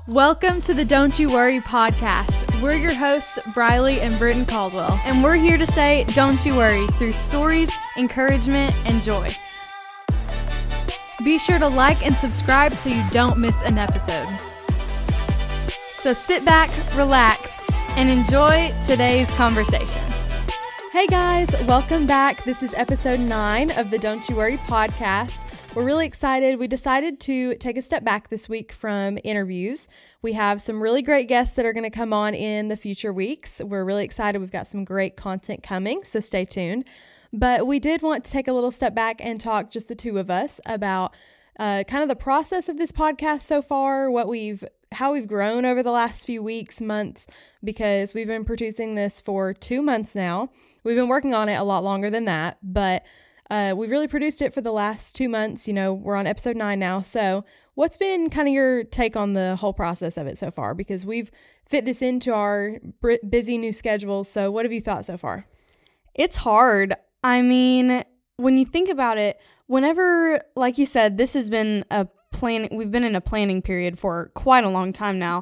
Welcome to the Don't You Worry podcast. We're your hosts, Briley and Britton Caldwell, and we're here to say, don't you worry, through stories, encouragement, and joy. Be sure to like and subscribe so you don't miss an episode. So sit back, relax, and enjoy today's conversation. Hey guys, welcome back. This is episode 9 of the Don't You Worry podcast. We're really excited. We decided to take a step back this week from interviews. We have some really great guests that are going to come on in the future weeks. We're really excited. We've got some great content coming, so stay tuned. But we did want to take a little step back and talk, just the two of us, about kind of the process of this podcast so far, how we've grown over the last few weeks, months, because we've been producing this for 2 months now. We've been working on it a lot longer than that, but we've really produced it for the last 2 months. You know, we're on episode 9 now. So what's been kind of your take on the whole process of it so far? Because we've fit this into our busy new schedules. So what have you thought so far? It's hard. I mean, when you think about it, whenever, like you said, this has been we've been in a planning period for quite a long time now,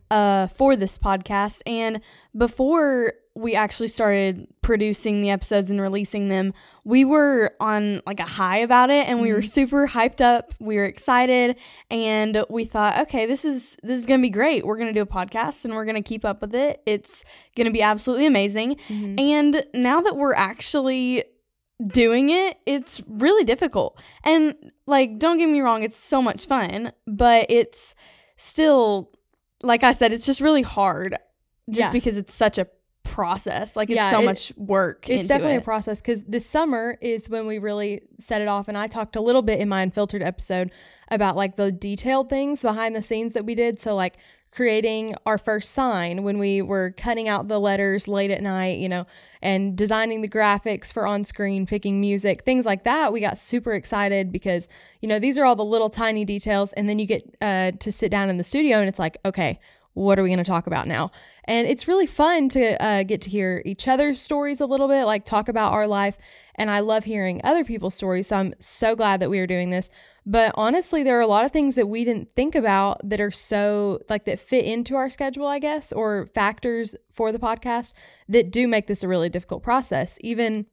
for this podcast. And before we actually started producing the episodes and releasing them, we were on like a high about it, and we were super hyped up. We were excited, and we thought, okay, this is going to be great. We're going to do a podcast and we're going to keep up with it. It's going to be absolutely amazing. And now that we're actually doing it, it's really difficult. And like, don't get me wrong, it's so much fun, but it's still, like I said, it's just really hard because it's such a process. Like, it's so much work. It's definitely a process, because this summer is when we really set it off. And I talked a little bit in my Unfiltered episode about like the detailed things behind the scenes that we did. So like creating our first sign, when we were cutting out the letters late at night, you know, and designing the graphics for on screen, picking music, things like that. We got super excited because, you know, these are all the little tiny details. And then you get to sit down in the studio and it's like, okay, what are we going to talk about now? And it's really fun to get to hear each other's stories a little bit, like talk about our life. And I love hearing other people's stories. So I'm so glad that we are doing this. But honestly, there are a lot of things that we didn't think about that are so like that fit into our schedule, I guess, or factors for the podcast that do make this a really difficult process. Even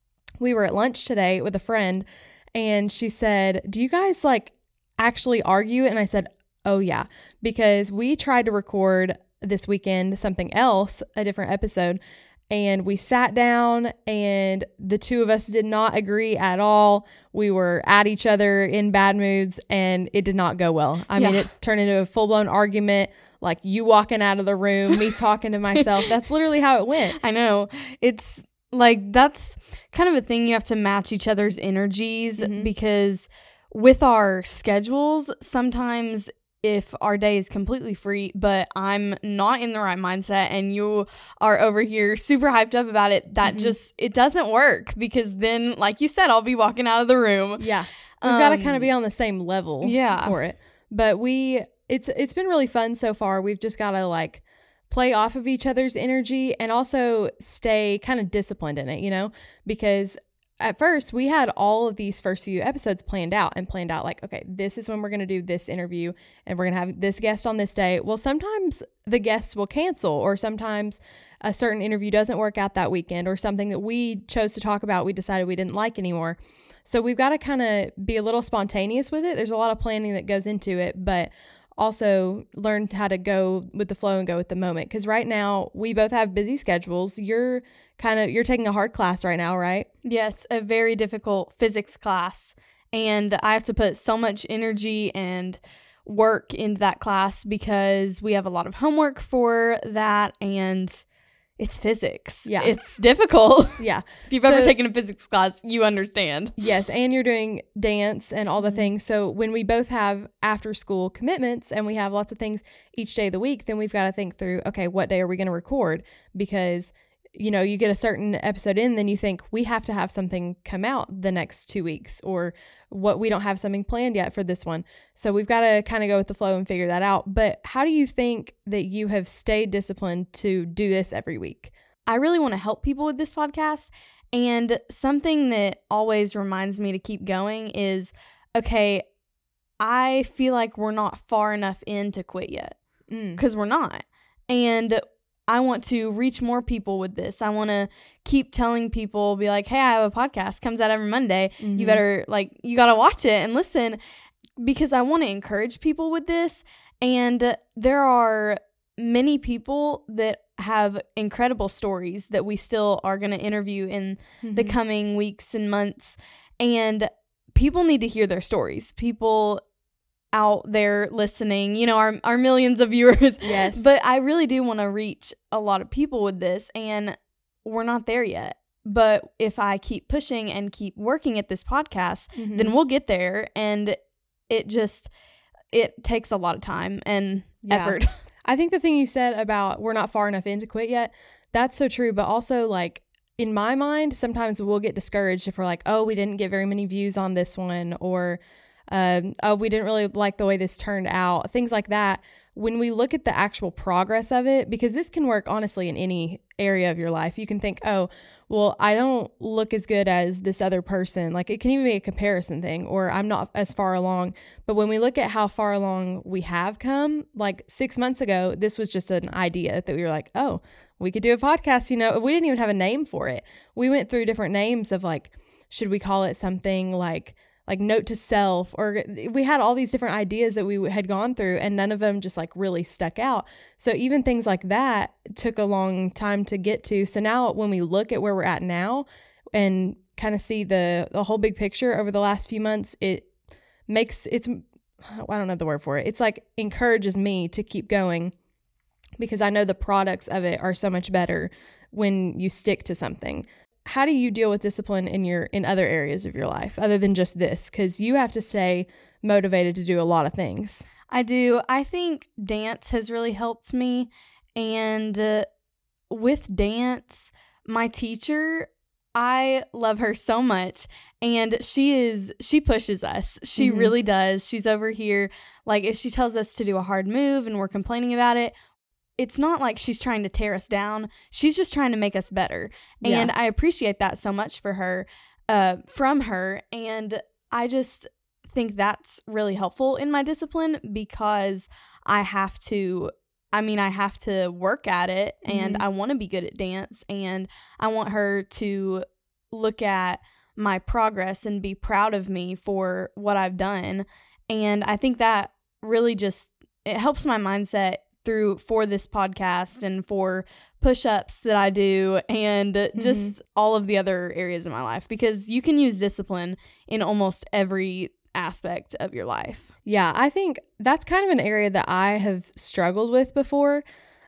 we were at lunch today with a friend, and she said, "Do you guys like actually argue?" And I said, "Oh yeah," because we tried to record this weekend something else, a different episode, and we sat down and the two of us did not agree at all. We were at each other in bad moods, and it did not go well. I mean, it turned into a full-blown argument, like you walking out of the room, me talking to myself. That's literally how it went. I know. It's like, that's kind of a thing. You have to match each other's energies, because with our schedules, sometimes if our day is completely free, but I'm not in the right mindset and you are over here super hyped up about it, that just, it doesn't work, because then, like you said, I'll be walking out of the room. Yeah. We've got to kind of be on the same level for it. But it's been really fun so far. We've just got to like play off of each other's energy and also stay kind of disciplined in it, you know, because at first, we had all of these first few episodes planned out like, okay, this is when we're going to do this interview and we're going to have this guest on this day. Well, sometimes the guests will cancel, or sometimes a certain interview doesn't work out that weekend, or something that we chose to talk about we decided we didn't like anymore. So we've got to kind of be a little spontaneous with it. There's a lot of planning that goes into it, but also learn how to go with the flow and go with the moment. Because right now we both have busy schedules. You're taking a hard class right now, right? Yes, a very difficult physics class. And I have to put so much energy and work into that class because we have a lot of homework for that, and it's physics. Yeah. It's difficult. Yeah. If you've ever taken a physics class, you understand. Yes, and you're doing dance and all the things. So when we both have after school commitments and we have lots of things each day of the week, then we've got to think through, okay, what day are we going to record? Because, you know, you get a certain episode in, then you think we have to have something come out the next 2 weeks, or we don't have something planned yet for this one. So we've got to kind of go with the flow and figure that out. But how do you think that you have stayed disciplined to do this every week? I really want to help people with this podcast. And something that always reminds me to keep going is, okay, I feel like we're not far enough in to quit yet. because we're not. And I want to reach more people with this. I want to keep telling people, be like, hey, I have a podcast, comes out every Monday. You better, like, you got to watch it and listen, because I want to encourage people with this. And there are many people that have incredible stories that we still are going to interview in the coming weeks and months. And people need to hear their stories. People out there listening, you know, our millions of viewers. Yes. But I really do want to reach a lot of people with this, and we're not there yet. But if I keep pushing and keep working at this podcast, then we'll get there. And it takes a lot of time and effort. I think the thing you said about we're not far enough in to quit yet, that's so true. But also, like, in my mind, sometimes we'll get discouraged if we're like, oh, we didn't get very many views on this one, or oh, we didn't really like the way this turned out, things like that. When we look at the actual progress of it, because this can work honestly in any area of your life, you can think, oh, well, I don't look as good as this other person. Like, it can even be a comparison thing, or I'm not as far along. But when we look at how far along we have come, like 6 months ago, this was just an idea that we were like, oh, we could do a podcast. You know, we didn't even have a name for it. We went through different names of, like, should we call it something like note to self, or we had all these different ideas that we had gone through, and none of them just like really stuck out. So even things like that took a long time to get to. So now when we look at where we're at now and kind of see the whole big picture over the last few months, I don't know the word for it. It's like encourages me to keep going, because I know the products of it are so much better when you stick to something. How do you deal with discipline in other areas of your life other than just this? Because you have to stay motivated to do a lot of things. I do. I think dance has really helped me. And with dance, my teacher, I love her so much. And she pushes us. She really does. She's over here. Like, if she tells us to do a hard move and we're complaining about it, it's not like she's trying to tear us down. She's just trying to make us better. And I appreciate that so much from her. And I just think that's really helpful in my discipline, because I have to work at it, and I want to be good at dance, and I want her to look at my progress and be proud of me for what I've done. And I think that really it helps my mindset for this podcast and for push-ups that I do, and just all of the other areas of my life, because you can use discipline in almost every aspect of your life. Yeah, I think that's kind of an area that I have struggled with before,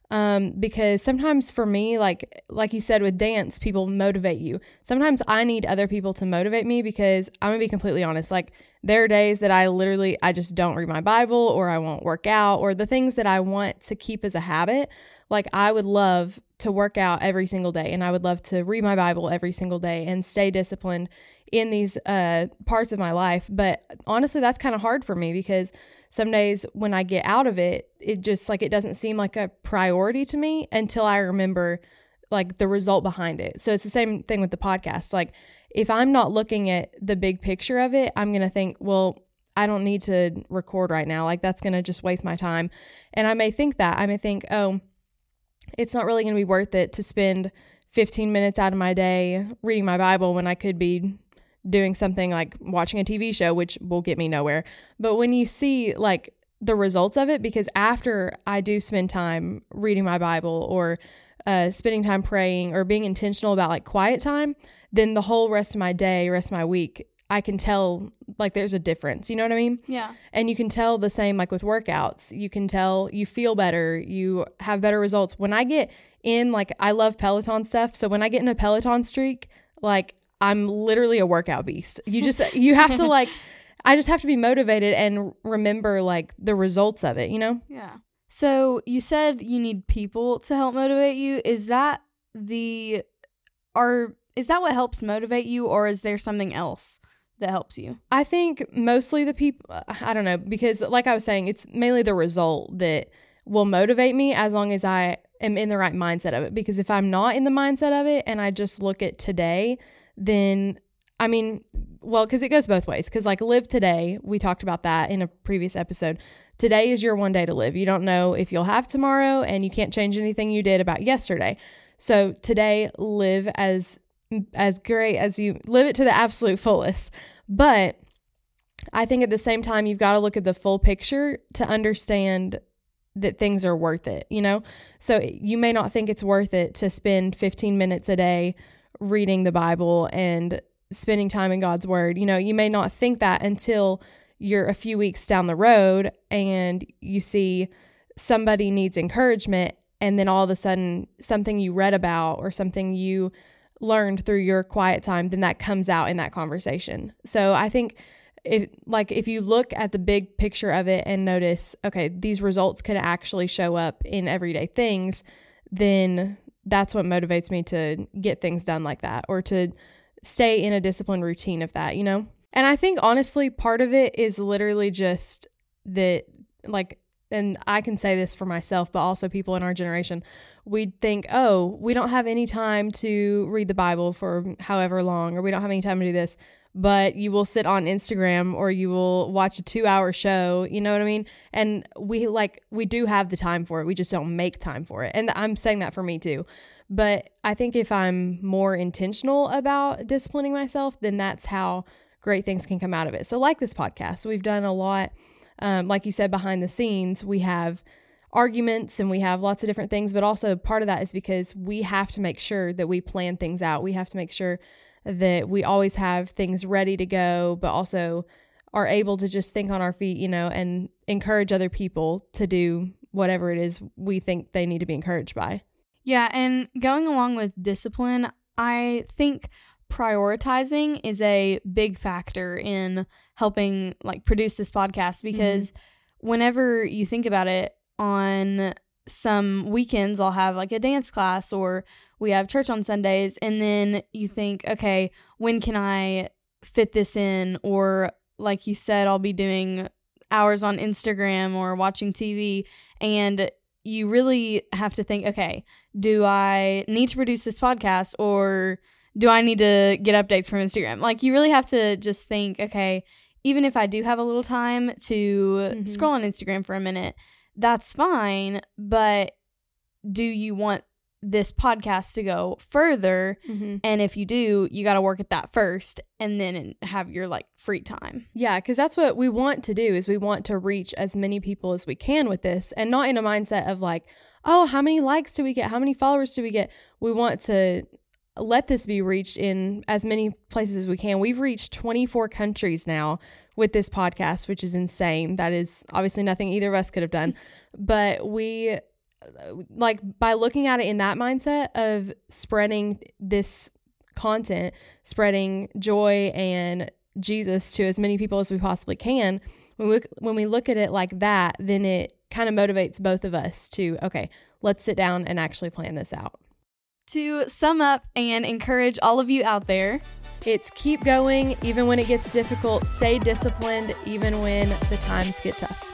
because sometimes for me, like you said with dance, people motivate you. Sometimes I need other people to motivate me, because I'm gonna be completely honest, like, there are days that I just don't read my Bible, or I won't work out, or the things that I want to keep as a habit. Like, I would love to work out every single day, and I would love to read my Bible every single day and stay disciplined in these parts of my life. But honestly, that's kind of hard for me, because some days when I get out of it, it just like, it doesn't seem like a priority to me until I remember like the result behind it. So it's the same thing with the podcast. Like, if I'm not looking at the big picture of it, I'm going to think, well, I don't need to record right now. Like, that's going to just waste my time. And I may think, oh, it's not really going to be worth it to spend 15 minutes out of my day reading my Bible when I could be doing something like watching a TV show, which will get me nowhere. But when you see like the results of it, because after I do spend time reading my Bible, or spending time praying, or being intentional about like quiet time, then the whole rest of my day, rest of my week, I can tell like there's a difference. You know what I mean? Yeah. And you can tell the same like with workouts. You can tell you feel better. You have better results. When I get in, like, I love Peloton stuff. So when I get in a Peloton streak, like, I'm literally a workout beast. You have to like, I just have to be motivated and remember like the results of it, you know? Yeah. So you said you need people to help motivate you. Is that what helps motivate you, or is there something else that helps you? I think mostly the people, I don't know, because like I was saying, it's mainly the result that will motivate me, as long as I am in the right mindset of it. Because if I'm not in the mindset of it and I just look at today, then I mean, well, because it goes both ways. Because like Live Today, we talked about that in a previous episode. today is your one day to live. You don't know if you'll have tomorrow, and you can't change anything you did about yesterday. So today, live as great as you live it to the absolute fullest. But I think at the same time, you've got to look at the full picture to understand that things are worth it, you know? So you may not think it's worth it to spend 15 minutes a day reading the Bible and spending time in God's word. You know, you may not think that until you're a few weeks down the road and you see somebody needs encouragement, and then all of a sudden something you read about or something you learned through your quiet time, then that comes out in that conversation. So I think if you look at the big picture of it and notice, okay, these results could actually show up in everyday things, then that's what motivates me to get things done like that, or to stay in a disciplined routine of that, you know? And I think honestly, part of it is literally just that, like, and I can say this for myself, but also people in our generation, we'd think, oh, we don't have any time to read the Bible for however long, or we don't have any time to do this. But you will sit on Instagram or you will watch a 2-hour show, you know what I mean? And we do have the time for it. We just don't make time for it. And I'm saying that for me too. But I think if I'm more intentional about disciplining myself, then that's how great things can come out of it. So like this podcast, we've done a lot, like you said, behind the scenes. We have arguments and we have lots of different things, but also part of that is because we have to make sure that we plan things out. We have to make sure that we always have things ready to go, but also are able to just think on our feet, you know, and encourage other people to do whatever it is we think they need to be encouraged by. Yeah, and going along with discipline, I think prioritizing is a big factor in helping like produce this podcast, because whenever you think about it, on some weekends I'll have like a dance class, or we have church on Sundays, and then you think, okay, when can I fit this in? Or like you said, I'll be doing hours on Instagram or watching TV, and you really have to think, okay, do I need to produce this podcast, or do I need to get updates from Instagram? Like, you really have to just think, okay, even if I do have a little time to scroll on Instagram for a minute, that's fine, but do you want this podcast to go further? And if you do, you got to work at that first and then have your like free time. Yeah, because that's what we want to do, is we want to reach as many people as we can with this, and not in a mindset of like, oh, how many likes do we get? How many followers do we get? We want to let this be reached in as many places as we can. We've reached 24 countries now with this podcast, which is insane. That is obviously nothing either of us could have done, but we, like, by looking at it in that mindset of spreading this content, spreading joy and Jesus to as many people as we possibly can, when we look at it like that, then it kind of motivates both of us to, okay, let's sit down and actually plan this out. To sum up and encourage all of you out there, it's keep going even when it gets difficult, stay disciplined even when the times get tough.